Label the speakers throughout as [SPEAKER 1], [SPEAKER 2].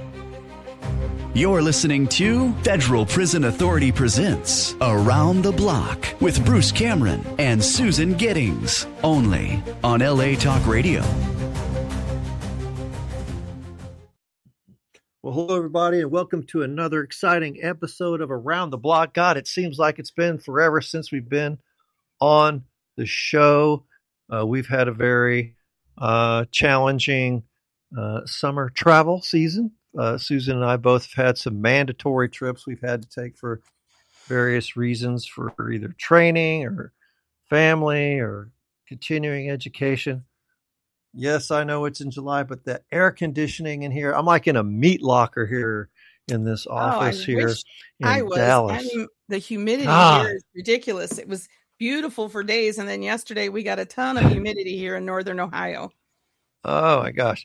[SPEAKER 1] You're listening to Federal Prison Authority presents Around the Block with Bruce Cameron and Susan Giddings, only on LA Talk Radio.
[SPEAKER 2] Well, hello, everybody, and welcome to another exciting episode of Around the Block. God, it seems like it's been forever since we've been on the show. We've had a very challenging summer travel season. Susan and I both have had some mandatory trips we've had to take for various reasons, for either training or family or continuing education. Yes, I know it's in July, but the air conditioning in here, I'm like in a meat locker here in this office here in Dallas.
[SPEAKER 3] The humidity here is ridiculous. It was beautiful for days, and then yesterday we got a ton of humidity here in northern Ohio.
[SPEAKER 2] Oh my gosh.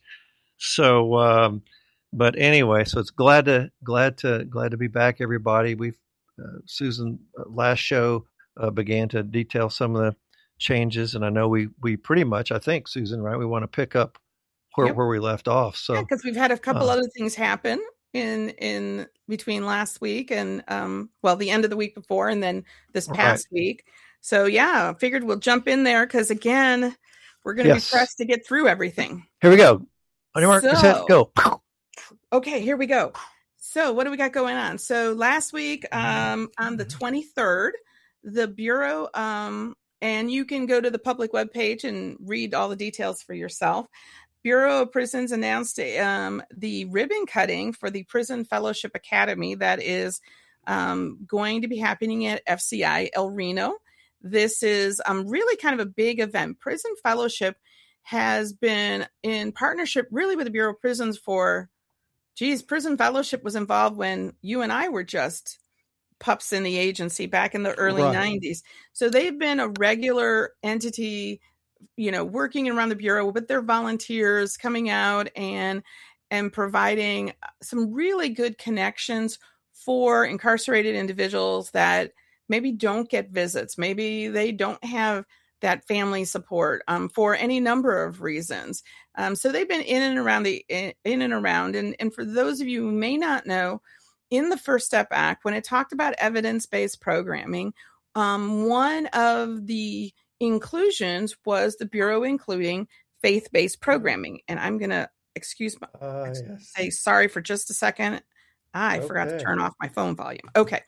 [SPEAKER 2] So but anyway, so it's glad to be back, everybody. We've Susan last show began to detail some of the changes, and I know we pretty much, I think, Susan, right? We want to pick up where we left off. So
[SPEAKER 3] because we've had a couple other things happen in between last week and the end of the week before, and then this past week. So I figured we'll jump in there because again, we're going to be pressed to get through everything.
[SPEAKER 2] Here we go. On your mark, set, go.
[SPEAKER 3] Okay, here we go. So what do we got going on? So last week, on the 23rd, the Bureau, and you can go to the public webpage and read all the details for yourself. Bureau of Prisons announced the ribbon cutting for the Prison Fellowship Academy that is going to be happening at FCI El Reno. This is really kind of a big event. Prison Fellowship has been in partnership really with the Bureau of Prisons Prison Fellowship was involved when you and I were just pups in the agency back in the early 90s. So they've been a regular entity, working around the Bureau with their volunteers coming out and providing some really good connections for incarcerated individuals that maybe don't get visits. Maybe they don't have that family support for any number of reasons. So they've been in and around. And for those of you who may not know, in the First Step Act, when it talked about evidence-based programming, one of the inclusions was the Bureau including faith-based programming. And I'm going to say sorry for just a second. I forgot to turn off my phone volume. Okay.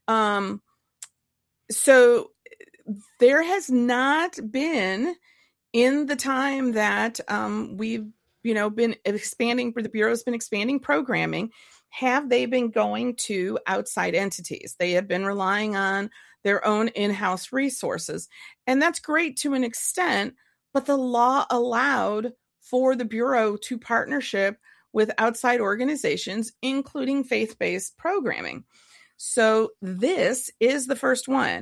[SPEAKER 3] So there has not been, in the time that we've been expanding, the Bureau's been expanding programming, have they been going to outside entities? They have been relying on their own in-house resources. And that's great to an extent, but the law allowed for the Bureau to partnership with outside organizations, including faith-based programming. So this is the first one.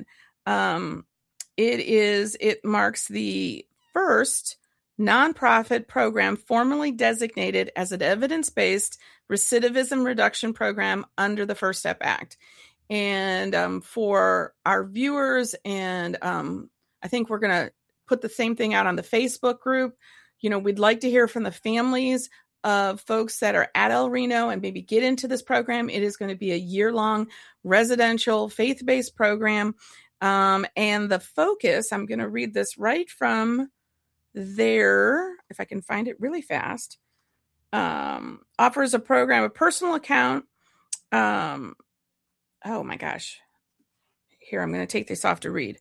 [SPEAKER 3] It marks the first nonprofit program formally designated as an evidence-based recidivism reduction program under the First Step Act. And for our viewers, and I think we're going to put the same thing out on the Facebook group. We'd like to hear from the families of folks that are at El Reno and maybe get into this program. It is going to be a year-long residential faith-based program. And the focus, I'm going to read this right from there, if I can find it really fast, offers a program, a personal account. Oh my gosh. Here, I'm going to take this off to read.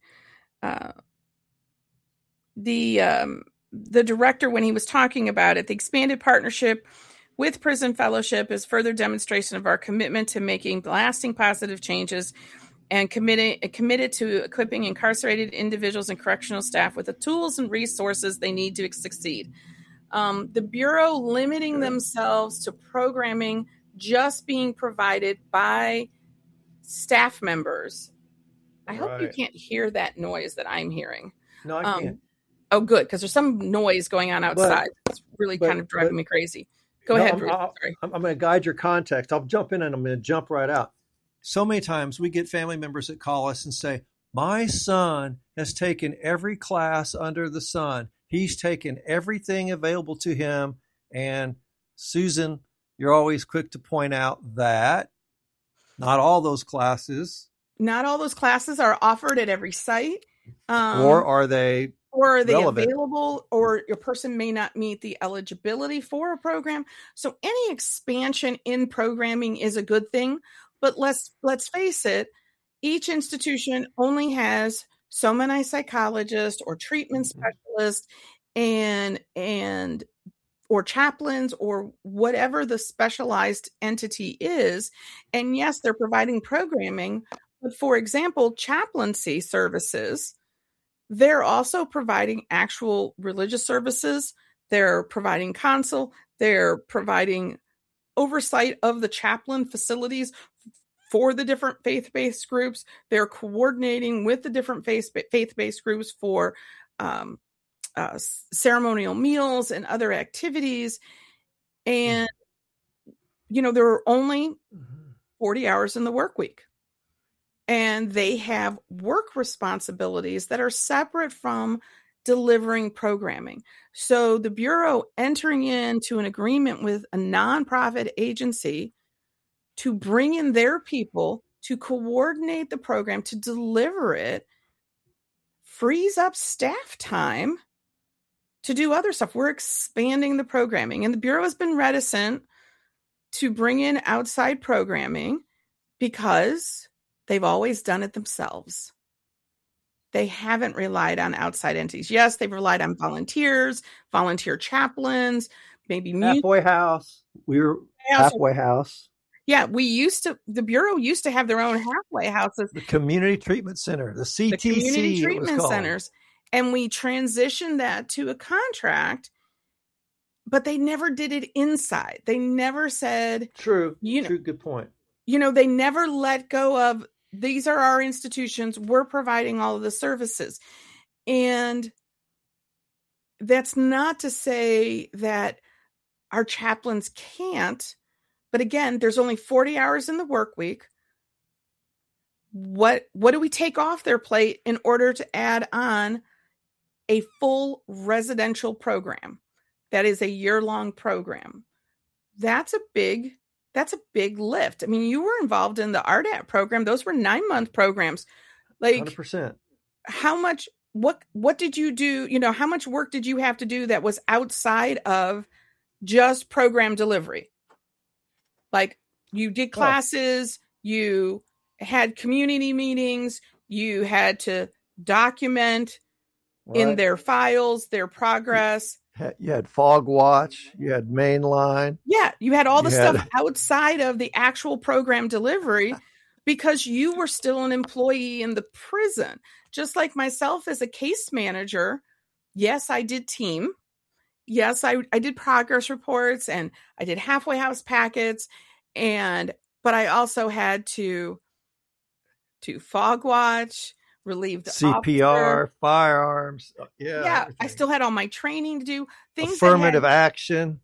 [SPEAKER 3] The director, when he was talking about it, the expanded partnership with Prison Fellowship is further demonstration of our commitment to making lasting positive changes and committed to equipping incarcerated individuals and correctional staff with the tools and resources they need to succeed. The Bureau limiting themselves to programming just being provided by staff members. I hope you can't hear that noise that I'm hearing.
[SPEAKER 2] No, I can't.
[SPEAKER 3] Oh, good, because there's some noise going on outside. It's really kind of driving me crazy. Go ahead, Bruce. Sorry.
[SPEAKER 2] I'm going to guide your context. I'll jump in and I'm going to jump right out. So many times we get family members that call us and say, my son has taken every class under the sun. He's taken everything available to him. And Susan, you're always quick to point out that not all those classes
[SPEAKER 3] are offered at every site.
[SPEAKER 2] Or are they relevant?
[SPEAKER 3] Available, or your person may not meet the eligibility for a program. So any expansion in programming is a good thing, but let's face it, each institution only has so many psychologists or treatment specialists and or chaplains or whatever the specialized entity is. And yes, they're providing programming, but for example, chaplaincy services, they're also providing actual religious services. They're providing counsel. They're providing oversight of the chaplain facilities for the different faith-based groups. They're coordinating with the different faith-based groups for ceremonial meals and other activities. And, there are only 40 hours in the work week. And they have work responsibilities that are separate from delivering programming. So the Bureau entering into an agreement with a nonprofit agency to bring in their people to coordinate the program, to deliver it, frees up staff time to do other stuff. We're expanding the programming, and the Bureau has been reticent to bring in outside programming because they've always done it themselves. They haven't relied on outside entities. Yes, they've relied on volunteers, volunteer chaplains, maybe
[SPEAKER 2] halfway house. We were halfway house.
[SPEAKER 3] Yeah, the Bureau used to have their own halfway houses.
[SPEAKER 2] The Community Treatment Center, the CTC. The
[SPEAKER 3] Community Treatment Centers. And we transitioned that to a contract, but they never did it inside. They never said...
[SPEAKER 2] True, good point.
[SPEAKER 3] They never let go of, these are our institutions, we're providing all of the services. And that's not to say that our chaplains can't, but again, there's only 40 hours in the work week. What do we take off their plate in order to add on a full residential program? That is a year-long program. That's a big lift. I mean, you were involved in the RDAP program. Those were 9-month programs.
[SPEAKER 2] 100%.
[SPEAKER 3] How much, what did you do? How much work did you have to do that was outside of just program delivery? Like, you did classes, you had community meetings, you had to document in their files, their progress.
[SPEAKER 2] You had Fog Watch, you had Mainline.
[SPEAKER 3] Yeah, you had all the stuff outside of the actual program delivery because you were still an employee in the prison. Just like myself as a case manager, yes, I did team. Yes, I did progress reports and I did halfway house packets, but I also had to Fog Watch, relieve the
[SPEAKER 2] CPR,
[SPEAKER 3] officer.
[SPEAKER 2] firearms.
[SPEAKER 3] Yeah. Everything. I still had all my training to do. Things
[SPEAKER 2] affirmative action.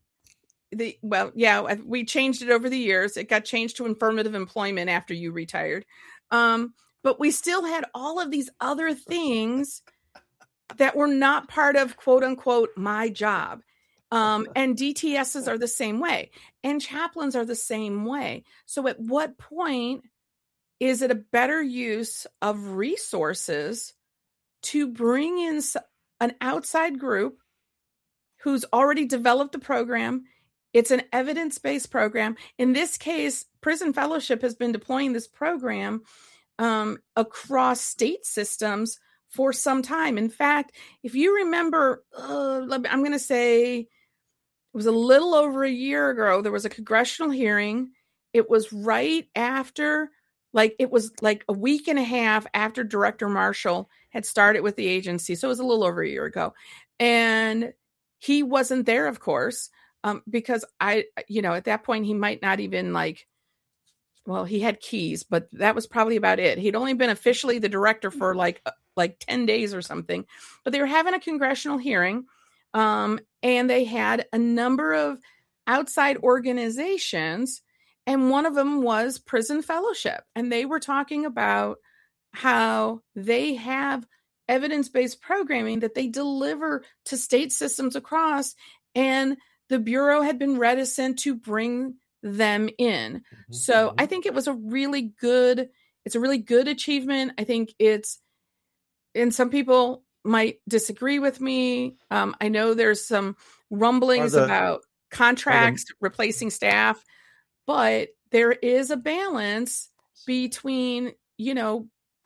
[SPEAKER 3] We changed it over the years. It got changed to affirmative employment after you retired. But we still had all of these other things that were not part of quote unquote my job. And DTSs are the same way, and chaplains are the same way. So at what point is it a better use of resources to bring in an outside group who's already developed the program? It's an evidence-based program. In this case, Prison Fellowship has been deploying this program across state systems for some time. In fact, if you remember, I'm going to say it was a little over a year ago, there was a congressional hearing. It was right after... it was like a week and a half after Director Marshall had started with the agency. So it was a little over a year ago. And he wasn't there, of course, because at that point he might not even he had keys, but that was probably about it. He'd only been officially the director for like 10 days or something, but they were having a congressional hearing. And they had a number of outside organizations, and one of them was Prison Fellowship. And they were talking about how they have evidence-based programming that they deliver to state systems across. And the Bureau had been reticent to bring them in. So I think it was a really good achievement. I think and some people might disagree with me. I know there's some rumblings about contracts replacing staff, but there is a balance between, the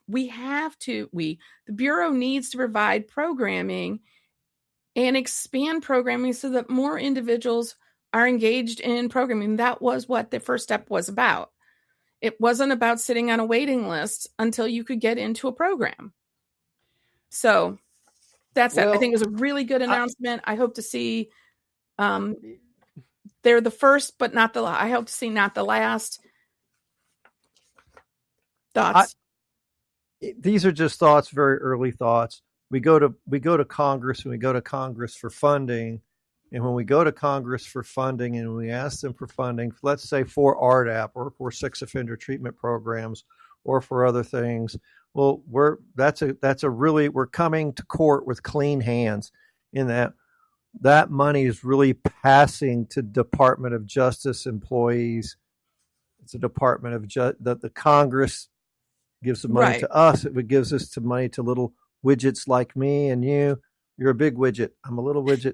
[SPEAKER 3] Bureau needs to provide programming and expand programming so that more individuals are engaged in programming. That was what the first step was about. It wasn't about sitting on a waiting list until you could get into a program. So that's it. I think it was a really good announcement. I hope to see they're the first, but not the last. I hope to see not the last. Thoughts?
[SPEAKER 2] These are just thoughts, very early thoughts. We go to Congress, and we go to Congress for funding. And when we go to Congress for funding and we ask them for funding, let's say for RDAP or for sex offender treatment programs or for other things, well, we're coming to court with clean hands in that money is really passing to Department of Justice employees. It's a Department of that the Congress gives the money to us. It gives us the money to little widgets like me and you. You're a big widget. I'm a little widget.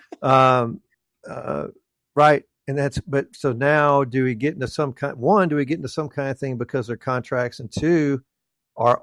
[SPEAKER 2] Right. And so now do we get into some kind of thing because they're contracts, and two, are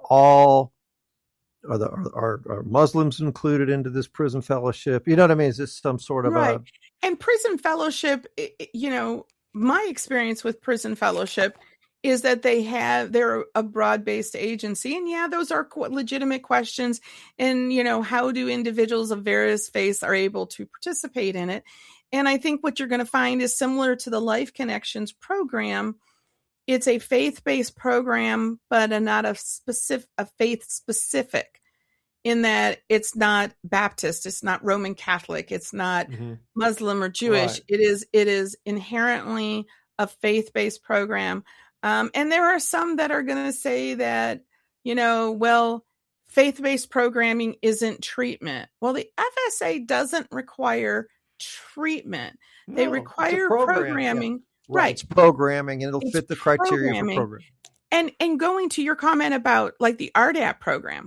[SPEAKER 2] Muslims included into this prison fellowship? You know what I mean? Is this some sort of
[SPEAKER 3] and prison fellowship, my experience with prison fellowship is that they're a broad-based agency. And those are legitimate questions. And, how do individuals of various faiths are able to participate in it? And I think what you're going to find is similar to the Life Connections program. It's a faith-based program, but not a faith-specific, in that it's not Baptist, it's not Roman Catholic, it's not Muslim or Jewish. Right. It is inherently a faith-based program. And there are some that are going to say that, faith-based programming isn't treatment. Well, the FSA doesn't require treatment. They require programming.
[SPEAKER 2] Yeah. Right. It's programming, and it'll fit the criteria for programming.
[SPEAKER 3] And going to your comment about like the RDAP program,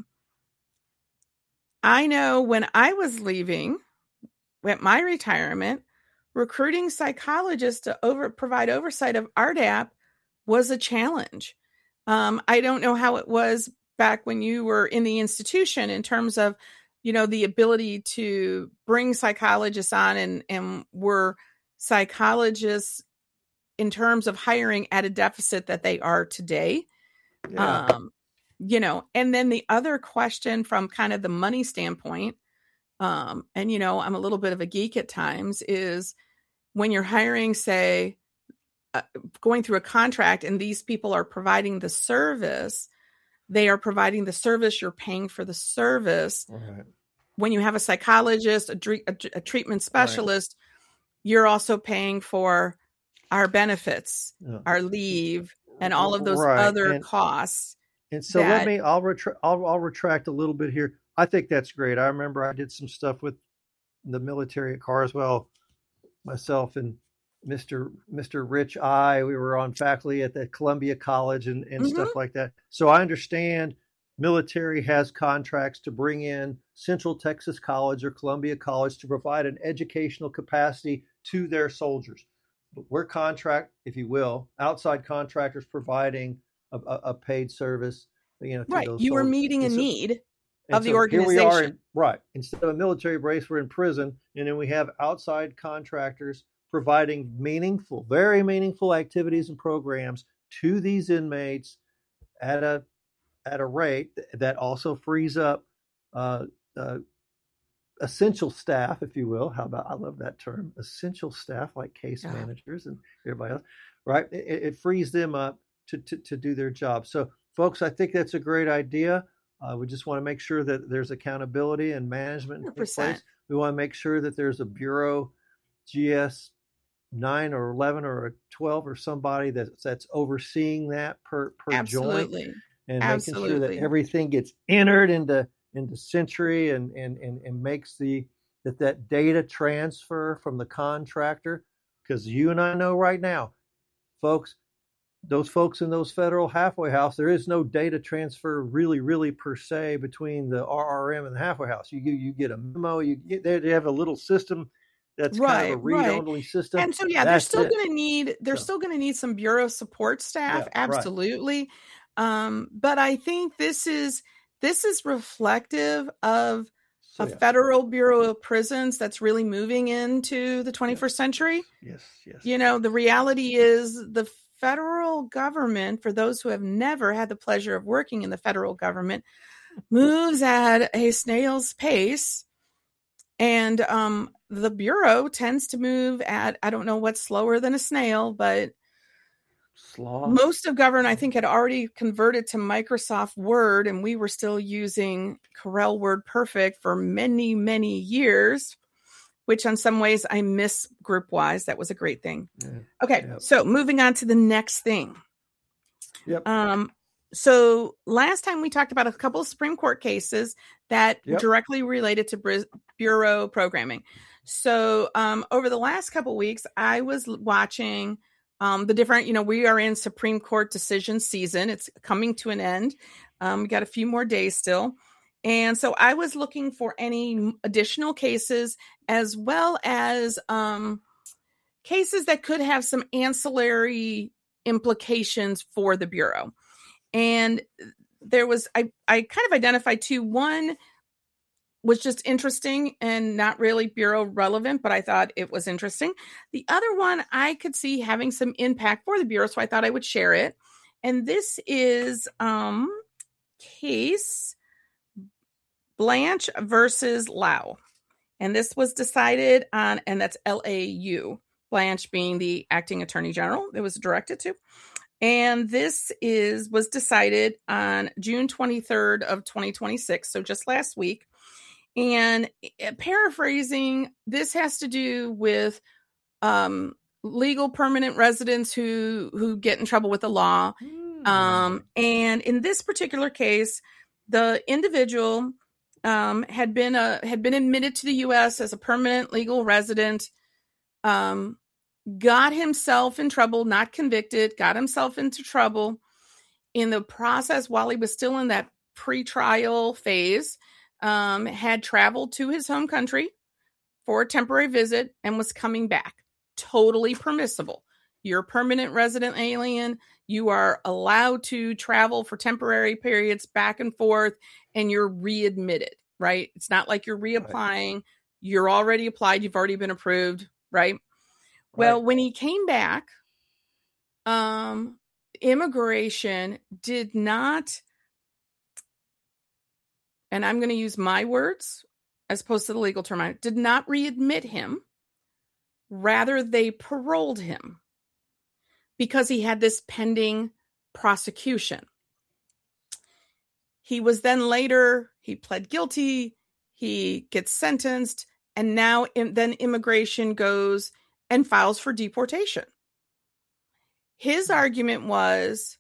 [SPEAKER 3] I know when I was leaving at my retirement, recruiting psychologists to provide oversight of RDAP was a challenge. I don't know how it was back when you were in the institution in terms of, the ability to bring psychologists on and were psychologists in terms of hiring at a deficit that they are today. Yeah. And then the other question from kind of the money standpoint, and, I'm a little bit of a geek at times, is when you're hiring, say, going through a contract and these people are providing the service, you're paying for the service. Right. When you have a psychologist, a treatment specialist, you're also paying for our benefits, our leave, and all of those other costs.
[SPEAKER 2] And so I'll retract a little bit here. I think that's great. I remember I did some stuff with the military at Carswell, myself and Mr. Rich we were on faculty at the Columbia College and stuff like that. So I understand military has contracts to bring in Central Texas College or Columbia College to provide an educational capacity to their soldiers. But we're if you will, outside contractors providing a paid service. To those
[SPEAKER 3] you were meeting a need of the organization.
[SPEAKER 2] Here we are instead of a military base, we're in prison, and then we have outside contractors providing very meaningful activities and programs to these inmates at a rate that also frees up essential staff, if you will. I love that term, essential staff, like case managers and everybody else, right? It frees them up to do their job. So, folks, I think that's a great idea. We just want to make sure that there's accountability and management in place. We want to make sure that there's a Bureau GS 9 or 11 or a 12 or somebody that's overseeing that per joint, and making sure that everything gets entered into Century and makes that data transfer from the contractor, because you and I know right now folks, those folks in those federal halfway house, there is no data transfer really per se between the RRM and the halfway house. You get a memo, they have a little system that's kind of a read-only system.
[SPEAKER 3] And so, they're still going to need some bureau support staff. Yeah, absolutely. Right. But I think this is reflective of a federal Bureau of Prisons that's really moving into the 21st century.
[SPEAKER 2] Yes.
[SPEAKER 3] The reality is the federal government, for those who have never had the pleasure of working in the federal government, moves at a snail's pace. And the Bureau tends to move at, I don't know what's slower than a snail, but most of government, I think, had already converted to Microsoft Word, and we were still using Corel WordPerfect for many, many years, which in some ways I miss GroupWise. That was a great thing. Yeah. Okay, so moving on to the next thing.
[SPEAKER 2] Yep.
[SPEAKER 3] So last time we talked about a couple of Supreme Court cases that directly related to Bureau programming. So over the last couple of weeks, I was watching the different, we are in Supreme Court decision season. It's coming to an end. We got a few more days still. And so I was looking for any additional cases, as well as cases that could have some ancillary implications for the Bureau. And there was, I kind of identified two. One was just interesting and not really Bureau relevant, but I thought it was interesting. The other one I could see having some impact for the Bureau, so I thought I would share it. And this is case Blanche versus Lau. And this was decided on, and that's LAU, Blanche being the acting attorney general it was directed to. And this was decided on June 23rd of 2026, so just last week. And paraphrasing, this has to do with legal permanent residents who get in trouble with the law. And in this particular case, the individual had been admitted to the U.S. as a permanent legal resident, got himself in trouble, not convicted, got himself into trouble in the process while he was still in that pretrial phase, had traveled to his home country for a temporary visit and was coming back. Totally permissible. You're a permanent resident alien. You are allowed to travel for temporary periods back and forth, and you're readmitted, right? It's not like you're reapplying. Right. You're already applied. You've already been approved, right? Well, when he came back, immigration did not, and I'm going to use my words as opposed to the legal term, did not readmit him. Rather, they paroled him because he had this pending prosecution. He was then later, he pled guilty, he gets sentenced, and now then immigration goes and files for deportation. His argument was,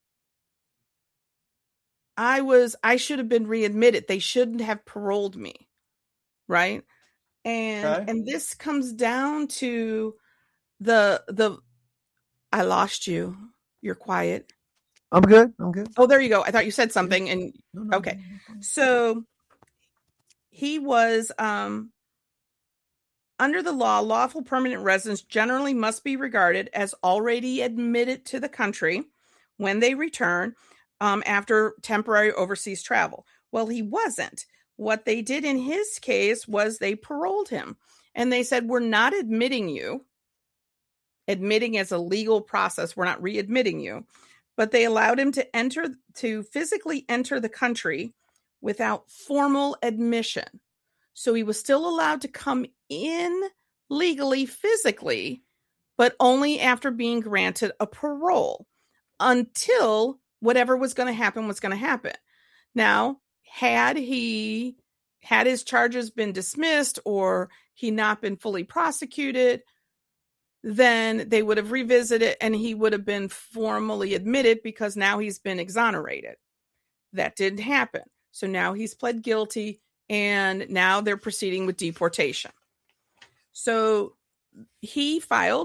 [SPEAKER 3] I should have been readmitted. They shouldn't have paroled me, right? And this comes down to the I lost you. You're quiet.
[SPEAKER 2] I'm good.
[SPEAKER 3] Oh, there you go. I thought you said something. And
[SPEAKER 2] no,
[SPEAKER 3] okay. So he was under the law, lawful permanent residents generally must be regarded as already admitted to the country when they return after temporary overseas travel. Well, he wasn't. What they did in his case was they paroled him. And they said, we're not admitting you. Admitting as a legal process, we're not readmitting you. But they allowed him to physically enter the country without formal admission. So he was still allowed to come in legally, physically, but only after being granted a parole until whatever was going to happen was going to happen. Now, had his charges been dismissed or he not been fully prosecuted, then they would have revisited and he would have been formally admitted because now he's been exonerated. That didn't happen. So now he's pled guilty and now they're proceeding with deportation. So he filed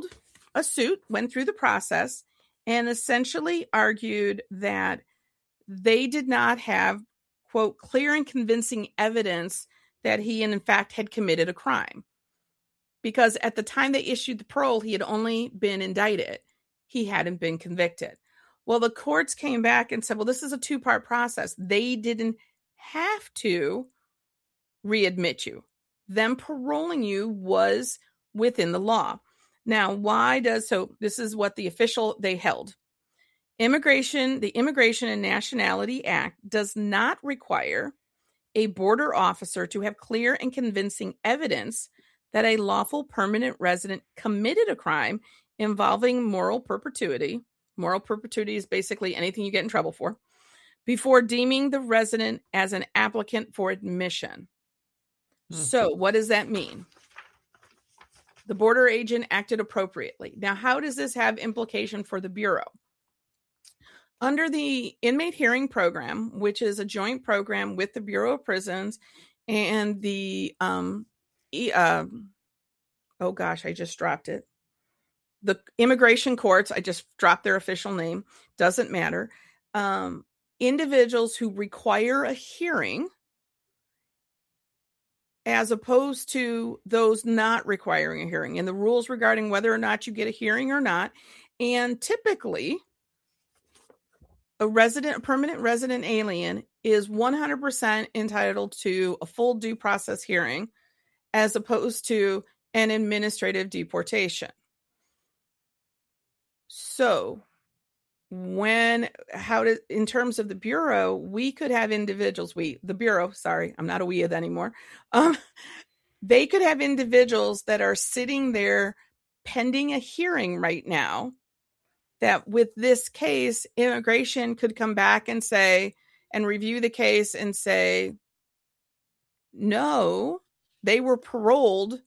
[SPEAKER 3] a suit, went through the process, and essentially argued that they did not have, quote, clear and convincing evidence that he, in fact, had committed a crime. Because at the time they issued the parole, he had only been indicted. He hadn't been convicted. Well, the courts came back and said, well, this is a two-part process. They didn't have to readmit you. Them paroling you was within the law. Now, this is what they held. The Immigration and Nationality Act does not require a border officer to have clear and convincing evidence that a lawful permanent resident committed a crime involving moral perpetuity. Moral perpetuity is basically anything you get in trouble for, before deeming the resident as an applicant for admission. So what does that mean? The border agent acted appropriately. Now, how does this have implication for the Bureau? Under the Inmate Hearing Program, which is a joint program with the Bureau of Prisons and the, I just dropped it. The immigration courts, I just dropped their official name, doesn't matter. Individuals who require a hearing, as opposed to those not requiring a hearing, and the rules regarding whether or not you get a hearing or not. And typically, a permanent resident alien is 100% entitled to a full due process hearing, as opposed to an administrative deportation. So, in terms of the Bureau, we could have individuals, I'm not a we anymore. They could have individuals that are sitting there pending a hearing right now, that with this case, immigration could come back and review the case and say, no, they were paroled.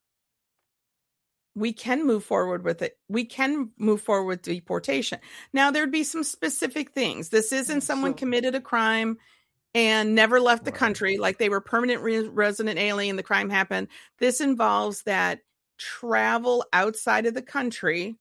[SPEAKER 3] We can move forward with it. We can move forward with deportation. Now, there'd be some specific things. This isn't someone committed a crime and never left the country, like they were permanent resident alien, the crime happened. This involves that travel outside of the country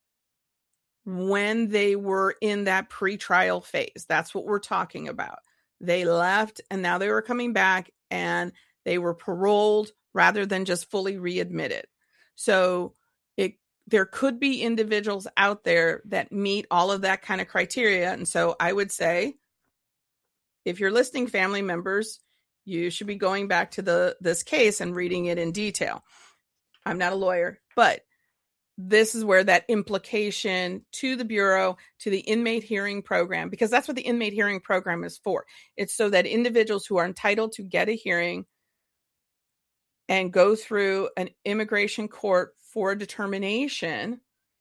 [SPEAKER 3] when they were in that pretrial phase. That's what we're talking about. They left and now they were coming back and they were paroled rather than just fully readmitted. So there could be individuals out there that meet all of that kind of criteria. And so I would say, if you're listening, family members, you should be going back to this case and reading it in detail. I'm not a lawyer, but this is where that implication to the Bureau, to the Inmate Hearing Program, because that's what the Inmate Hearing Program is for. It's so that individuals who are entitled to get a hearing and go through an immigration court for a determination,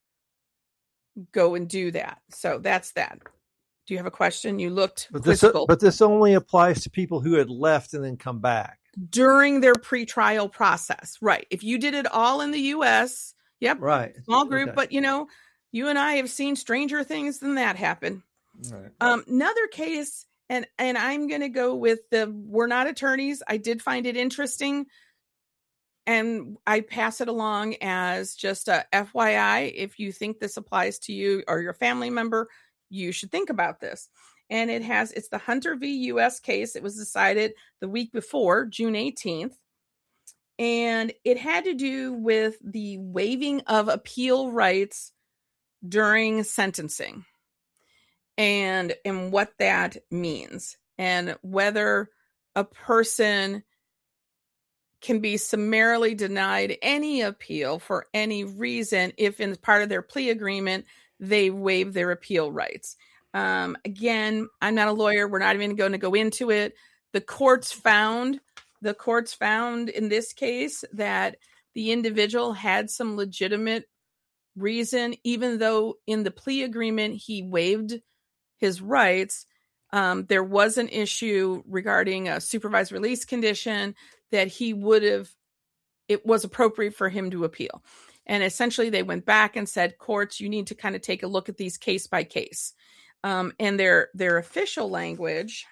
[SPEAKER 3] go and do that. So that's that. Do you have a question? You looked quizzical.
[SPEAKER 2] But this only applies to people who had left and then come back.
[SPEAKER 3] During their pretrial process. Right. If you did it all in the U.S., yep. Right. Small group. Okay. But, you and I have seen stranger things than that happen. Right. Another case, and I'm going to go with we're not attorneys. I did find it interesting. And I pass it along as just a FYI. If you think this applies to you or your family member, you should think about this. And it's the Hunter v. U.S. case. It was decided the week before, June 18th. And it had to do with the waiving of appeal rights during sentencing and what that means, and whether a person can be summarily denied any appeal for any reason if in part of their plea agreement they waive their appeal rights. Again, I'm not a lawyer. We're not even going to go into it. The courts found in this case that the individual had some legitimate reason, even though in the plea agreement he waived his rights. There was an issue regarding a supervised release condition that it was appropriate for him to appeal. And essentially they went back and said, courts, you need to kind of take a look at these case by case. And their official language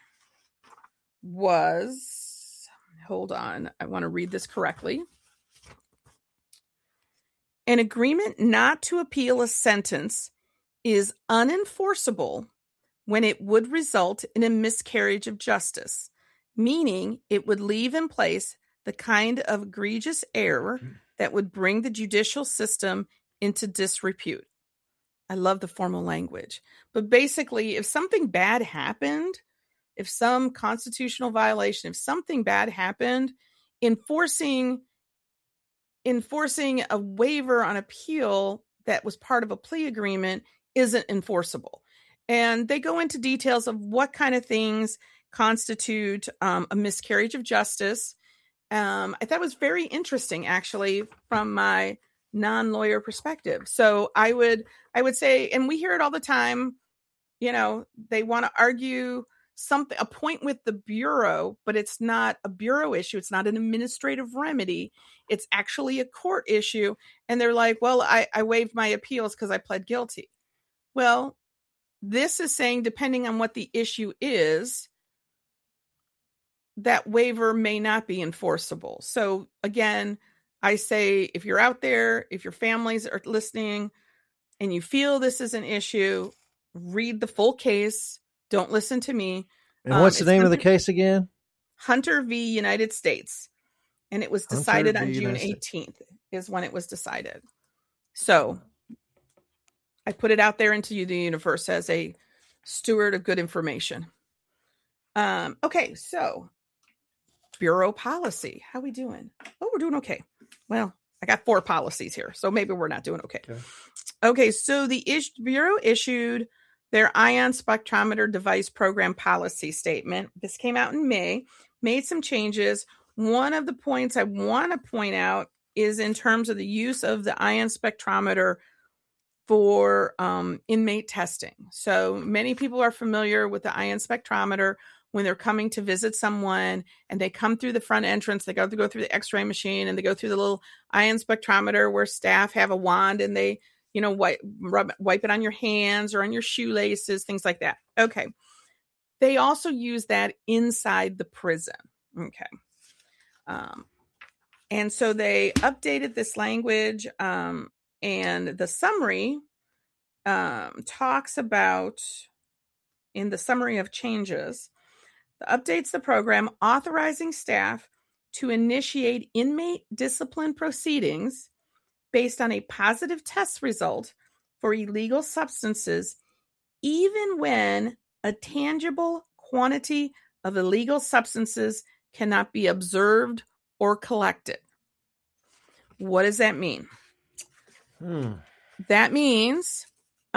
[SPEAKER 3] was, hold on, I want to read this correctly. An agreement not to appeal a sentence is unenforceable when it would result in a miscarriage of justice, meaning it would leave in place the kind of egregious error that would bring the judicial system into disrepute. I love the formal language. But basically, if something bad happened, if some constitutional violation, if something bad happened, enforcing a waiver on appeal that was part of a plea agreement isn't enforceable. And they go into details of what kind of things constitute a miscarriage of justice. I thought it was very interesting, actually, from my non-lawyer perspective. So I would say, and we hear it all the time, they want to argue a point with the Bureau, but it's not a Bureau issue. It's not an administrative remedy. It's actually a court issue. And they're like, well, I waived my appeals because I pled guilty. Well, this is saying, depending on what the issue is, that waiver may not be enforceable. So again, I say, if you're out there, if your families are listening and you feel this is an issue, read the full case. Don't listen to me.
[SPEAKER 2] And what's the name of the case again?
[SPEAKER 3] Hunter v. United States. And it was decided on June 18th is when it was decided. So I put it out there into the universe as a steward of good information. Okay, so Bureau policy. How we doing? Oh, we're doing okay. Well, I got 4 policies here, so maybe we're not doing okay. Okay, so the Bureau issued their ion spectrometer device program policy statement. This came out in May, made some changes. One of the points I want to point out is in terms of the use of the ion spectrometer for inmate testing. So many people are familiar with the ion spectrometer when they're coming to visit someone and they come through the front entrance, they go through the x-ray machine and they go through the little ion spectrometer where staff have a wand and they, wipe it on your hands or on your shoelaces, things like that. Okay. They also use that inside the prison. Okay. And so they updated this language, and the summary talks about, in the summary of changes, updates the program authorizing staff to initiate inmate discipline proceedings based on a positive test result for illegal substances, even when a tangible quantity of illegal substances cannot be observed or collected. What does that mean? That means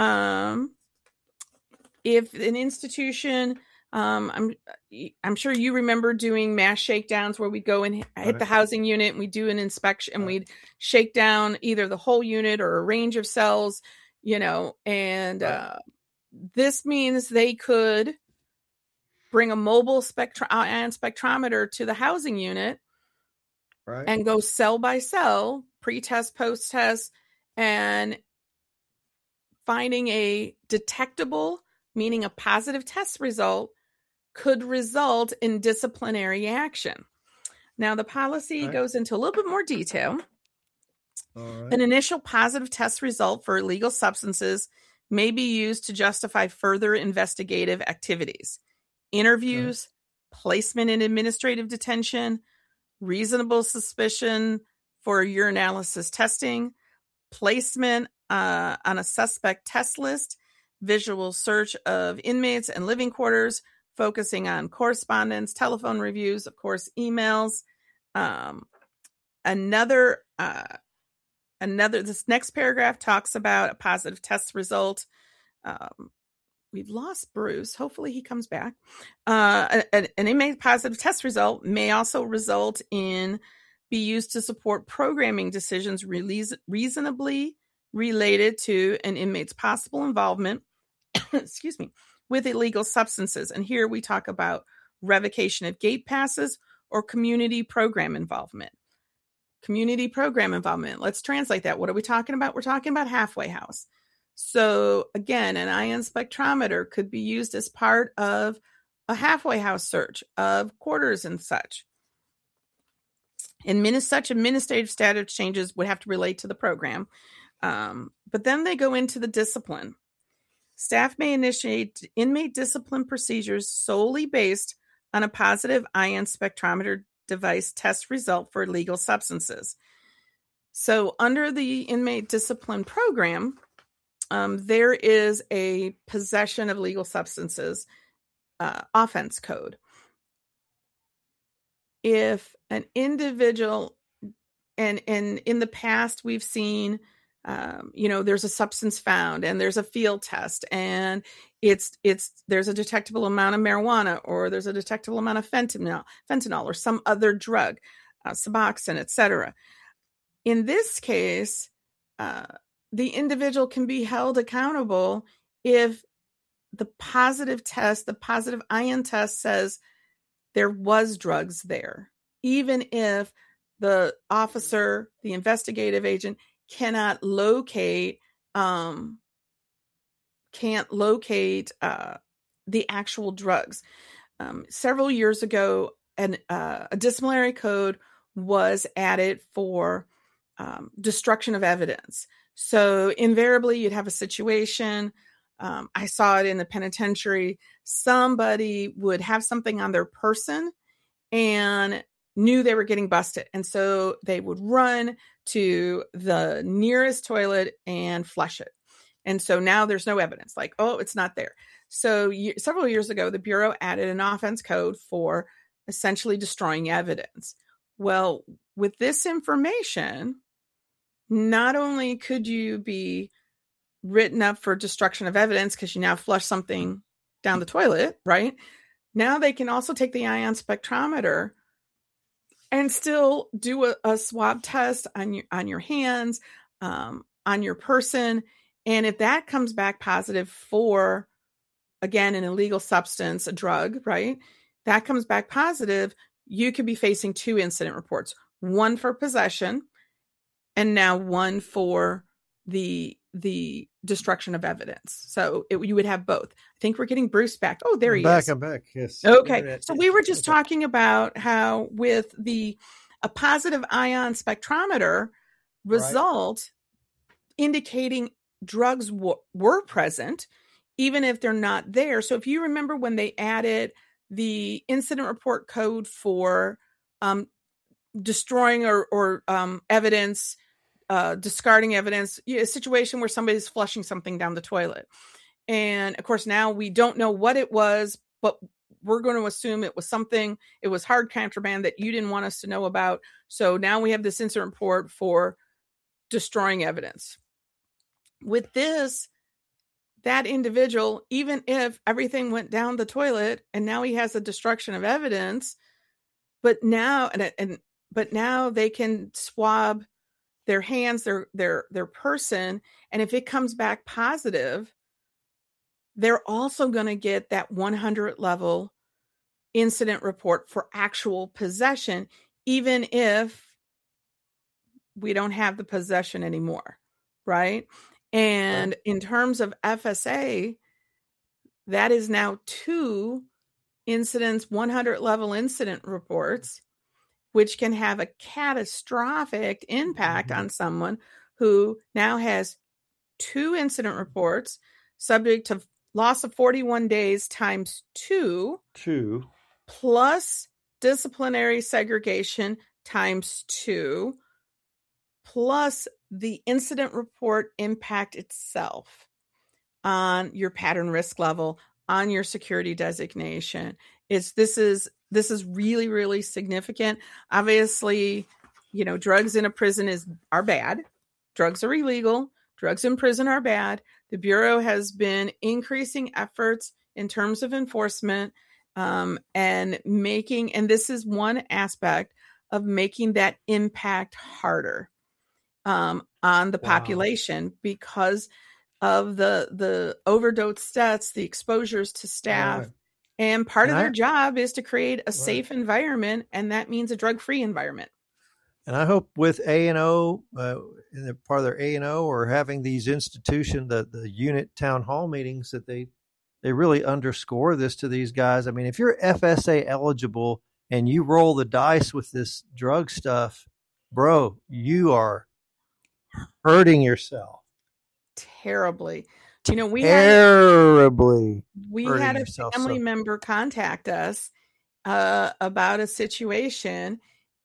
[SPEAKER 3] if an institution, I'm sure you remember doing mass shakedowns where we go and hit the housing unit and we do an inspection and we'd shake down either the whole unit or a range of cells, and this means they could bring a mobile ion spectrometer to the housing unit and go cell by cell, pre-test, post-test, and finding a detectable, meaning a positive test result, could result in disciplinary action. Now, the policy goes into a little bit more detail. An initial positive test result for illegal substances may be used to justify further investigative activities, interviews, placement in administrative detention, reasonable suspicion for urinalysis testing, placement on a suspect test list, visual search of inmates and living quarters, focusing on correspondence, telephone reviews, of course, emails. This next paragraph talks about a positive test result. We've lost Bruce. Hopefully he comes back. An inmate positive test result may also be used to support programming decisions reasonably related to an inmate's possible involvement, with illegal substances. And here we talk about revocation of gate passes or community program involvement. Community program involvement. Let's translate that. What are we talking about? We're talking about halfway house. So again, an ion spectrometer could be used as part of a halfway house search of quarters and such. And such administrative status changes would have to relate to the program. But then they go into the discipline. Staff may initiate inmate discipline procedures solely based on a positive ion spectrometer device test result for illegal substances. So under the inmate discipline program, there is a possession of illegal substances offense code. If an individual, and in the past we've seen, there's a substance found and there's a field test and there's a detectable amount of marijuana, or there's a detectable amount of fentanyl or some other drug, Suboxone, etc. In this case, the individual can be held accountable if the positive ion test says there was drugs there, even if the officer, the investigative agent, can't locate the actual drugs. Several years ago, a disciplinary code was added for destruction of evidence. So invariably, you'd have a situation. I saw it in the penitentiary. Somebody would have something on their person and knew they were getting busted. And so they would run to the nearest toilet and flush it. And so now there's no evidence, like, oh, it's not there. So several years ago, the Bureau added an offense code for essentially destroying evidence. Well, with this information, not only could you be written up for destruction of evidence because you now flush something down the toilet, right? Now they can also take the ion spectrometer and still do a swab test on your hands, on your person. And if that comes back positive for, again, an illegal substance, a drug, right? That comes back positive, you could be facing 2 incident reports, one for possession and now one for the destruction of evidence. So you would have both. I think we're getting Bruce back. Oh, there he is.
[SPEAKER 2] I'm back. Yes.
[SPEAKER 3] Okay. So we were just talking about how with a positive ion spectrometer result indicating drugs were present, even if they're not there. So if you remember when they added the incident report code for destroying or evidence, discarding evidence, a situation where somebody's flushing something down the toilet. And of course, now we don't know what it was, but we're going to assume it was hard contraband that you didn't want us to know about. So now we have this incident report for destroying evidence. With this, that individual, even if everything went down the toilet and now he has a destruction of evidence, but now they can swab their hands, their person, and if it comes back positive, they're also going to get that 100 level incident report for actual possession, even if we don't have the possession anymore, right? And in terms of FSA, that is now 2 incidents, 100 level incident reports, which can have a catastrophic impact on someone who now has 2 incident reports subject to loss of 41 days times 2 plus disciplinary segregation times 2 plus the incident report impact itself on your pattern risk level, on your security designation. This is really, really significant. Obviously, drugs in a prison are bad. Drugs are illegal. Drugs in prison are bad. The Bureau has been increasing efforts in terms of enforcement and this is one aspect of making that impact harder on the population because of the overdose deaths, the exposures to staff. Right. And part of their job is to create a safe environment, and that means a drug-free environment.
[SPEAKER 2] And I hope with A&O, in the part of their A&O, or having these institution, the unit town hall meetings, that they really underscore this to these guys. I mean, if you're FSA eligible and you roll the dice with this drug stuff, bro, you are hurting yourself.
[SPEAKER 3] Terribly. You know, we
[SPEAKER 2] terribly.
[SPEAKER 3] had a family member contact us about a situation,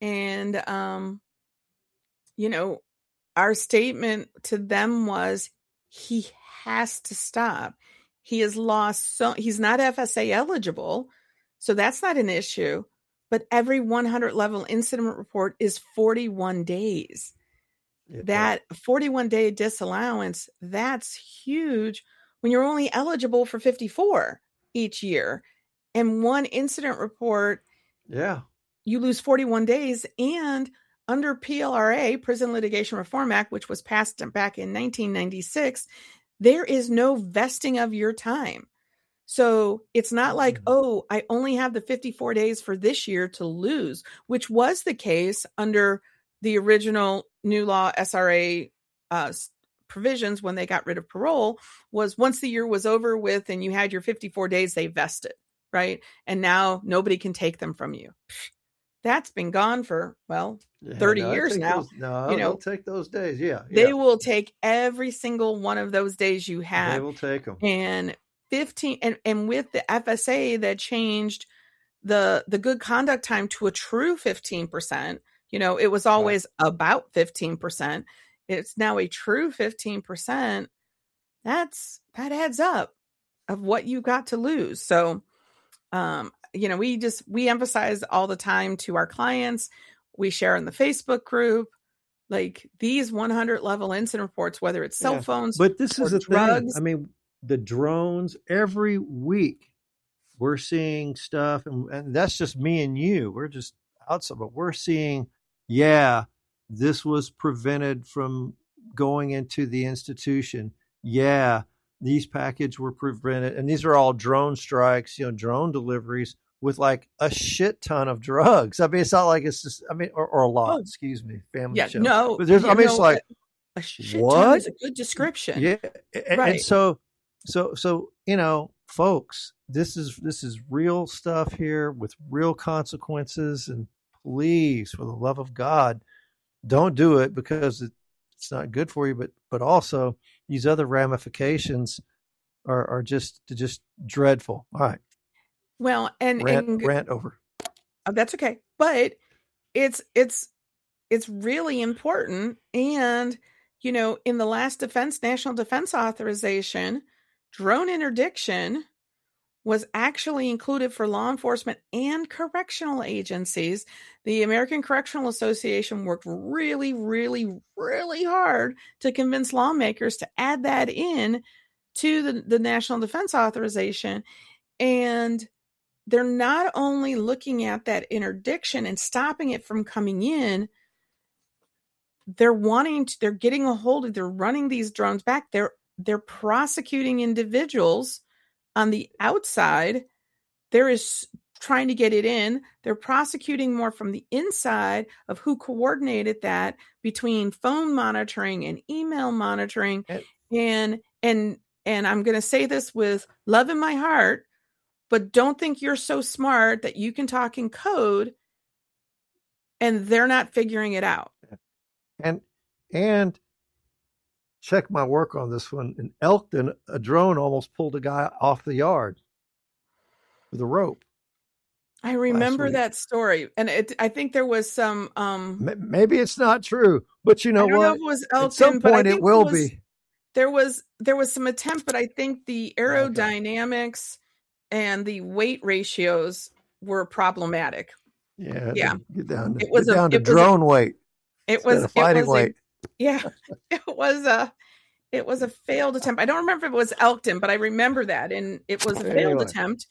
[SPEAKER 3] and you know, our statement to them was he has to stop. He has lost he's not FSA eligible, so that's not an issue. But every 100 level incident report is 41 days. That 41-day disallowance, that's huge when you're only eligible for 54 each year. And one incident report, you lose 41 days. And under PLRA, Prison Litigation Reform Act, which was passed back in 1996, there is no vesting of your time. So it's not like, oh, I only have the 54 days for this year to lose, which was the case under the original new law SRA provisions when they got rid of parole. Was once the year was over with and you had your 54 days, they vested, right? And now nobody can take them from you. That's been gone for, 30 years now.
[SPEAKER 2] They'll take those days.
[SPEAKER 3] They will take every single one of those days you have.
[SPEAKER 2] They will take them.
[SPEAKER 3] And 15, and with the FSA that changed the good conduct time to a true 15%, you know, it was always about 15%. It's now a true 15%. That adds up of what you got to lose. So, you know, we emphasize all the time to our clients. We share in the Facebook group, like these 100 level incident reports, whether it's cell phones,
[SPEAKER 2] but this is a
[SPEAKER 3] drugs.
[SPEAKER 2] Thing. I mean, the drones every week we're seeing stuff, and that's just me and you. We're just outside, but we're seeing, this was prevented from going into the institution. These packages were prevented, and these are all drone strikes, drone deliveries with like a shit ton of drugs. I mean, it's not like it's just, or a lot, excuse me, family show.
[SPEAKER 3] No,
[SPEAKER 2] but there's, it's like,
[SPEAKER 3] a shit ton is a good description.
[SPEAKER 2] Yeah. And so, folks, this is real stuff here with real consequences, and please, for the love of God, don't do it because it's not good for you. But also these other ramifications are just dreadful. All right.
[SPEAKER 3] Well, and
[SPEAKER 2] rant over.
[SPEAKER 3] That's okay, but it's really important. And in the last National Defense Authorization, drone interdiction was actually included for law enforcement and correctional agencies. The American Correctional Association worked really, really, really hard to convince lawmakers to add that in to the National Defense Authorization. And they're not only looking at that interdiction and stopping it from coming in, they're getting a hold of, they're running these drones back. They're prosecuting individuals on the outside. There is trying to get it in. They're prosecuting more from the inside of who coordinated that between phone monitoring and email monitoring. And I'm going to say this with love in my heart, but don't think you're so smart that you can talk in code and they're not figuring it out.
[SPEAKER 2] And check my work on this one. In Elkton, a drone almost pulled a guy off the yard with a rope.
[SPEAKER 3] I remember that story, and I think there was some.
[SPEAKER 2] Maybe it's not true, but you know what?
[SPEAKER 3] I don't know if it was Elkton,
[SPEAKER 2] at some point it will be.
[SPEAKER 3] There was some attempt, but I think the aerodynamics and the weight ratios were problematic.
[SPEAKER 2] Yeah. Get down to
[SPEAKER 3] it
[SPEAKER 2] drone weight.
[SPEAKER 3] It was
[SPEAKER 2] fighting weight.
[SPEAKER 3] It was a failed attempt. I don't remember if it was Elkton, but I remember that, and it was a failed attempt.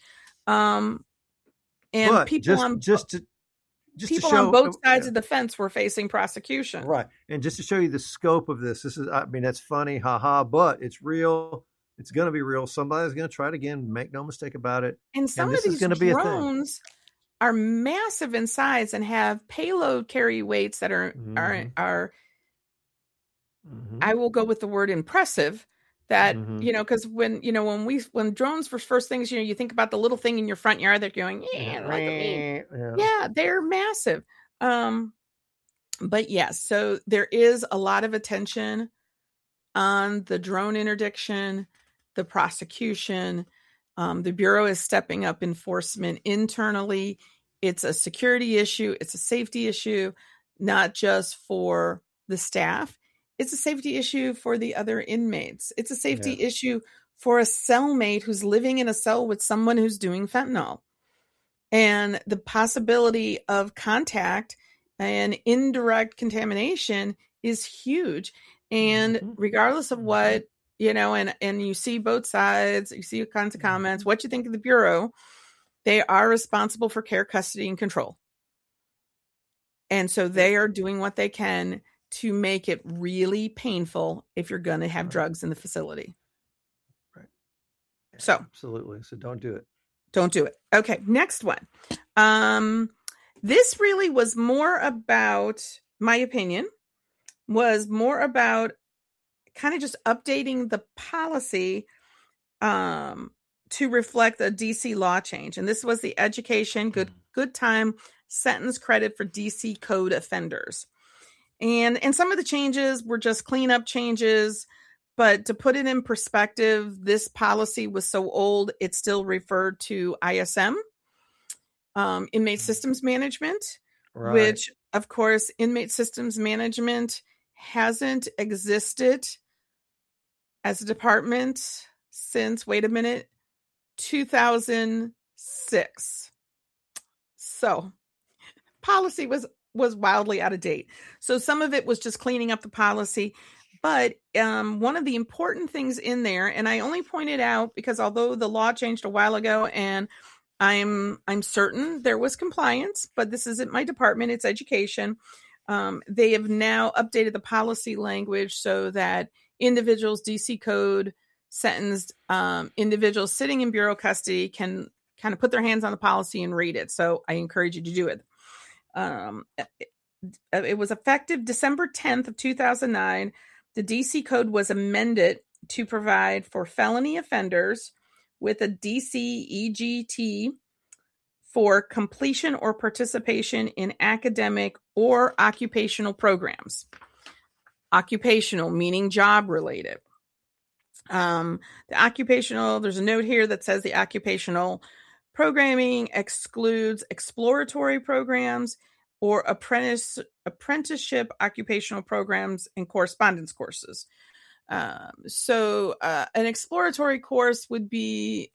[SPEAKER 3] And
[SPEAKER 2] but
[SPEAKER 3] people on both sides of the fence were facing prosecution.
[SPEAKER 2] Right. And just to show you the scope of this is, that's funny, haha, but it's real. It's going to be real. Somebody's going to try it again. Make no mistake about it.
[SPEAKER 3] And some of these drones are massive in size and have payload carry weights that are I will go with the word impressive, that, because when drones were first things, you think about the little thing in your front yard that going, like me. Yeah, they're massive. But yes, so there is a lot of attention on the drone interdiction, the prosecution. The Bureau is stepping up enforcement internally. It's a security issue. It's a safety issue, not just for the staff. It's a safety issue for the other inmates. It's a safety issue for a cellmate who's living in a cell with someone who's doing fentanyl. And the possibility of contact and indirect contamination is huge. And regardless of what, and you see both sides, you see kinds of comments, what you think of the Bureau, they are responsible for care, custody, and control. And so they are doing what they can to make it really painful if you're going to have drugs in the facility.
[SPEAKER 2] Right. Yeah,
[SPEAKER 3] so
[SPEAKER 2] absolutely. So don't do it.
[SPEAKER 3] Don't do it. Okay. Next one. This really was more about, my opinion, was more about kind of just updating the policy to reflect a DC law change. And this was the education, good time sentence credit for DC code offenders. And some of the changes were just cleanup changes, but to put it in perspective, this policy was so old, it still referred to ISM, Inmate Systems Management, which, of course, Inmate Systems Management hasn't existed as a department since, 2006. So policy was wildly out of date. So some of it was just cleaning up the policy. But one of the important things in there, and I only pointed out because although the law changed a while ago and I'm certain there was compliance, but this isn't my department, it's education. They have now updated the policy language so that individuals, DC code sentenced individuals sitting in Bureau custody can kind of put their hands on the policy and read it. So I encourage you to do it. It was effective December 10th of 2009. The DC code was amended to provide for felony offenders with a DC EGT for completion or participation in academic or occupational programs. Occupational, meaning job related. The occupational, there's a note here that says the occupational programming excludes exploratory programs or apprenticeship occupational programs and correspondence courses. So an exploratory course would be,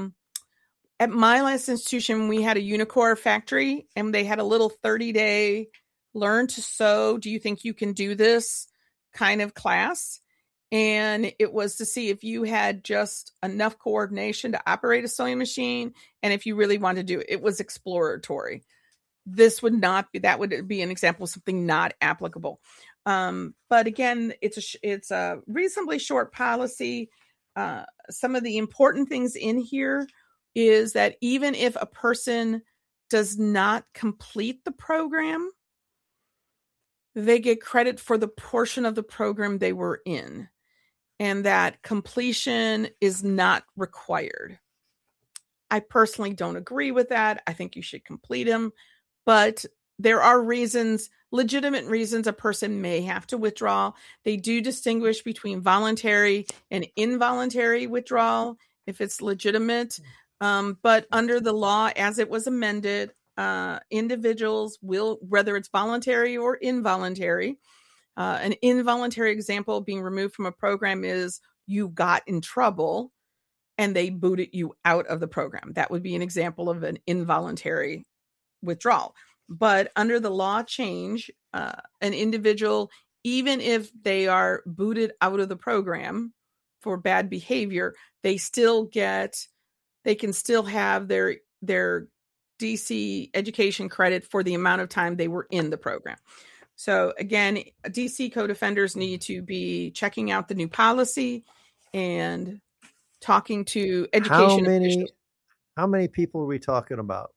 [SPEAKER 3] at my last institution, we had a Unicor factory and they had a little 30-day learn to sew. Do you think you can do this kind of class? And it was to see if you had just enough coordination to operate a sewing machine. And if you really wanted to do it, it was exploratory. This would not be, that would be an example of something not applicable. But again, it's a reasonably short policy. Some of the important things in here is that even if a person does not complete the program, they get credit for the portion of the program they were in, and that completion is not required. I personally don't agree with that. I think you should complete them, but there are reasons, legitimate reasons a person may have to withdraw. They do distinguish between voluntary and involuntary withdrawal if it's legitimate. But under the law, as it was amended, individuals will, whether it's voluntary or involuntary, an involuntary example being removed from a program is you got in trouble and they booted you out of the program. That would be an example of an involuntary withdrawal. But under the law change, an individual, even if they are booted out of the program for bad behavior, they can still have their DC education credit for the amount of time they were in the program. So again, DC code offenders need to be checking out the new policy and talking to education officials.
[SPEAKER 2] How many people are we talking about?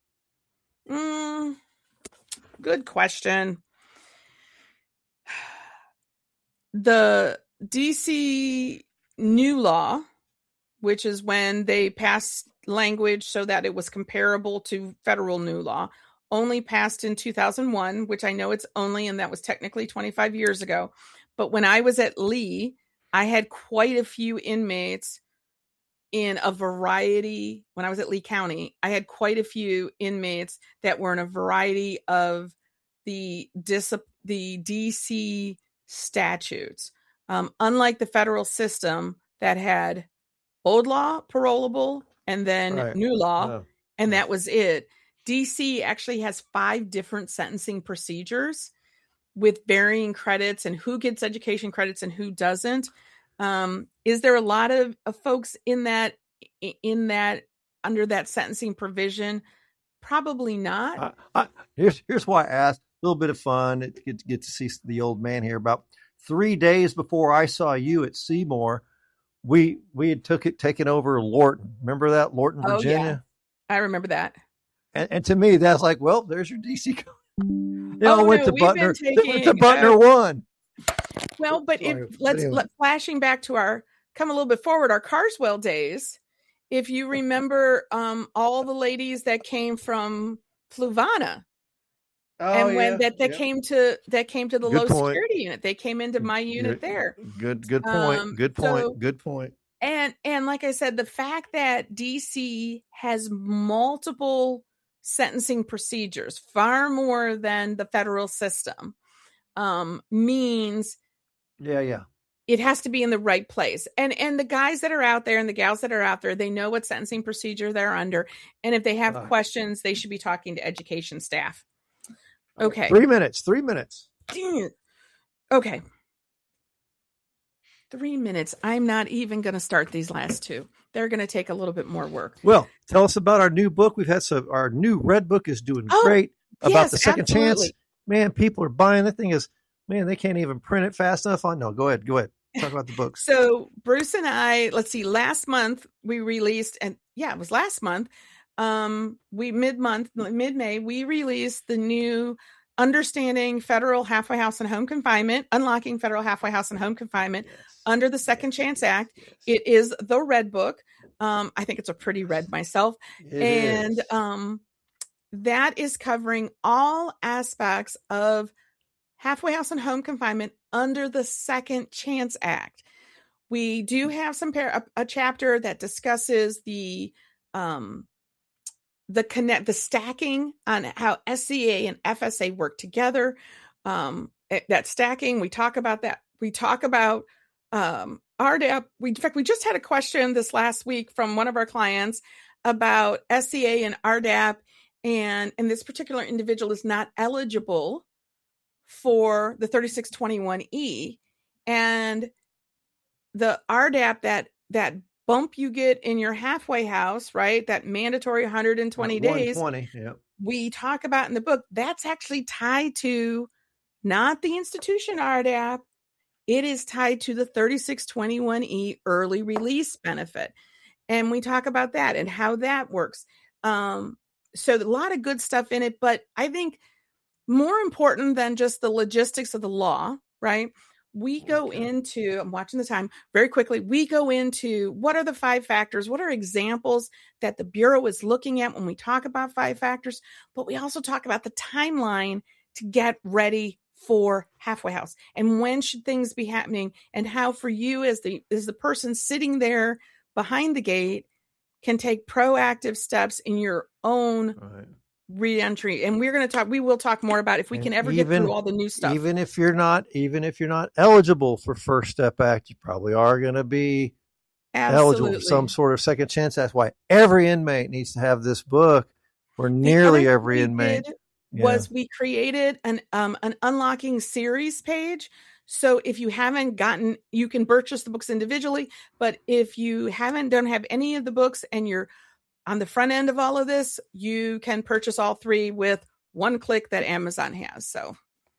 [SPEAKER 3] Good question. The DC new law, which is when they passed language so that it was comparable to federal new law, only passed in 2001, which I know it's only, and that was technically 25 years ago. But when I was at Lee, I had quite a few inmates in a variety. When I was at Lee County, I had quite a few inmates that were in a variety of the DC statutes. Unlike the federal system that had old law, parolable, and then new law, and that was it. DC actually has 5 different sentencing procedures with varying credits and who gets education credits and who doesn't. Is there a lot of folks in that under that sentencing provision? Probably not.
[SPEAKER 2] Here's why I asked. A little bit of fun. Get to see the old man here. About 3 days before I saw you at Seymour, we had taken over Lorton. Remember that, Lorton, Virginia?
[SPEAKER 3] Yeah. I remember that.
[SPEAKER 2] And to me, that's like, well, there's your DC code. Went to Butner. Went to Butner 1.
[SPEAKER 3] Well, but let's flashing back to come a little bit forward, our Carswell days. If you remember, all the ladies that came from Fluvanna, that came to the low security unit, they came into my unit there.
[SPEAKER 2] Good point. Good point.
[SPEAKER 3] And like I said, the fact that DC has multiple sentencing procedures, far more than the federal system, means it has to be in the right place. And the guys that are out there and the gals that are out there, they know what sentencing procedure they're under. And if they have questions, they should be talking to education staff. Okay.
[SPEAKER 2] 3 minutes.
[SPEAKER 3] Okay. 3 minutes. I'm not even going to start these last 2. They're going to take a little bit more work.
[SPEAKER 2] Well, tell us about our new book. We've had our new red book is doing great about the second chance. Man, people are buying. The thing is, man, they can't even print it fast enough. No, go ahead. Talk about the books.
[SPEAKER 3] So Bruce and I, let's see, last month we released, and it was last month. Mid-May, we released the new Understanding Federal Halfway House and Home Confinement, Unlocking Federal Halfway House and Home Confinement under the Second Chance Act. It is the red book. I think it's a pretty red myself. That is covering all aspects of halfway house and home confinement under the Second Chance Act. We do have a chapter that discusses the stacking on how SCA and FSA work together. That stacking, we talk about that. We talk about RDAP. In fact, we just had a question this last week from one of our clients about SCA and RDAP, and this particular individual is not eligible for the 3621E, and the RDAP, that bump you get in your halfway house, right? That mandatory 120 days.
[SPEAKER 2] 120, yeah.
[SPEAKER 3] We talk about in the book, that's actually tied to not the institution RDAP. It is tied to the 3621E early release benefit. And we talk about that and how that works. So a lot of good stuff in it, but I think more important than just the logistics of the law, right? We go into, I'm watching the time very quickly. We go into what are the 5 factors? What are examples that the Bureau is looking at when we talk about 5 factors? But we also talk about the timeline to get ready for halfway house and when should things be happening, and how for you as the person sitting there behind the gate can take proactive steps in your own re-entry. And we will talk more about if we can ever get through all the new stuff.
[SPEAKER 2] Even if you're not eligible for First Step Act, you probably are going to be eligible for some sort of second chance. That's why every inmate needs to have this book, or nearly every inmate.
[SPEAKER 3] We created an unlocking series page. So if you haven't you can purchase the books individually, but if you don't have any of the books and you're on the front end of all of this, you can purchase all 3 with one click that Amazon has. So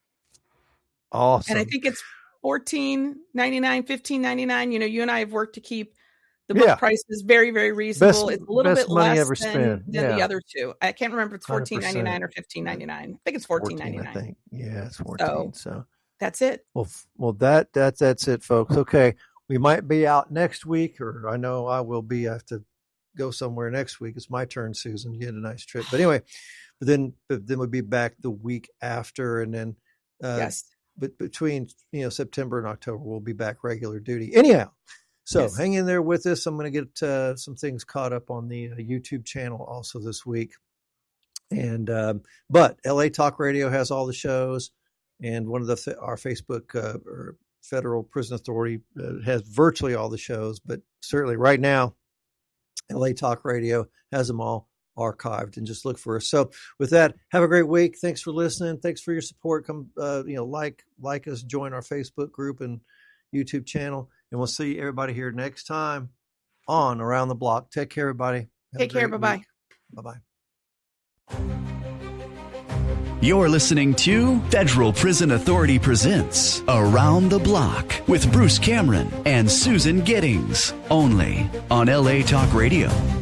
[SPEAKER 2] awesome.
[SPEAKER 3] And I think it's $14.99, $15.99. You and I have worked to keep the book prices very, very reasonable. It's a little bit less than the other 2. I can't remember if it's $14.99 or $15.99. I think it's $14.99.
[SPEAKER 2] I think. Yeah, it's $14. So
[SPEAKER 3] that's it.
[SPEAKER 2] Well, that's it, folks. Okay. We might be out next week, or I know I will be. I have to go somewhere next week. It's my turn, Susan. You had a nice trip. But anyway, but then we'll be back the week after, and then
[SPEAKER 3] yes.
[SPEAKER 2] But between September and October, we'll be back regular duty. Anyhow, so
[SPEAKER 3] Yes.
[SPEAKER 2] hang in there with us. I'm going to get some things caught up on the YouTube channel also this week. And but LA Talk Radio has all the shows, and one of our Facebook or Federal Prison Authority has virtually all the shows. But certainly right now, LA Talk Radio has them all archived, and just look for us. So with that, have a great week. Thanks for listening. Thanks for your support. Come, like us, join our Facebook group and YouTube channel, and we'll see everybody here next time on Around the Block. Take care, everybody.
[SPEAKER 3] Take care. Bye-bye.
[SPEAKER 2] Bye-bye.
[SPEAKER 1] You're listening to Federal Prison Authority presents Around the Block with Bruce Cameron and Susan Giddings, only on LA Talk Radio.